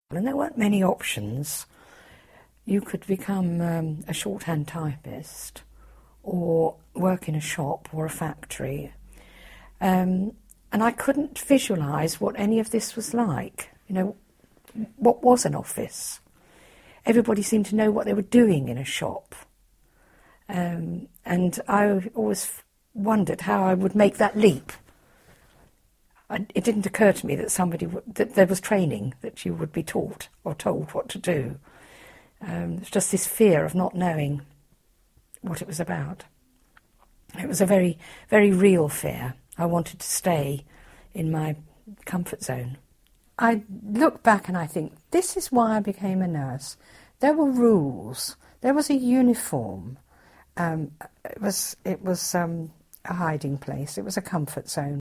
And there weren't many options. You could become a shorthand typist or work in a shop or a factory. And I couldn't visualise what any of this was like. You know, what was an office? Everybody seemed to know what they were doing in a shop. And I always wondered how I would make that leap. It didn't occur to me that that there was training, that you would be taught or told what to do. It's just this fear of not knowing what it was about. It was a very, very real fear. I wanted to stay in my comfort zone. I look back and I think, this is why I became a nurse. There were rules. There was a uniform. It was a hiding place. It was a comfort zone.